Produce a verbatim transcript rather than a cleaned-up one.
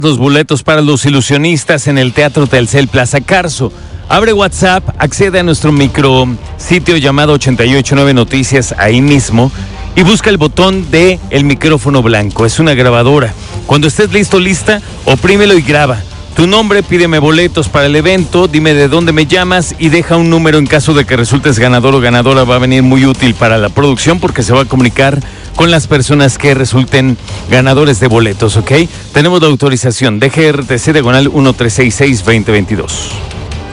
Los boletos para los ilusionistas en el Teatro Telcel Plaza Carso. Abre WhatsApp, accede a nuestro micro sitio llamado ochenta y ocho nueve Noticias ahí mismo y busca el botón de el micrófono blanco. Es una grabadora. Cuando estés listo, lista, oprímelo y graba. Tu nombre, pídeme boletos para el evento, dime de dónde me llamas y deja un número en caso de que resultes ganador o ganadora. Va a venir muy útil para la producción porque se va a comunicar con las personas que resulten ganadores de boletos, ¿ok? Tenemos la autorización de G R T C diagonal uno tres seis seis dos cero dos dos.